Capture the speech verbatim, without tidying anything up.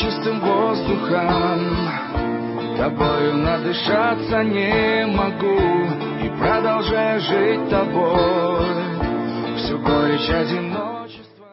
чистым воздухом. Тобою надышаться не могу и продолжаю жить тобой. Всю горечь одинок.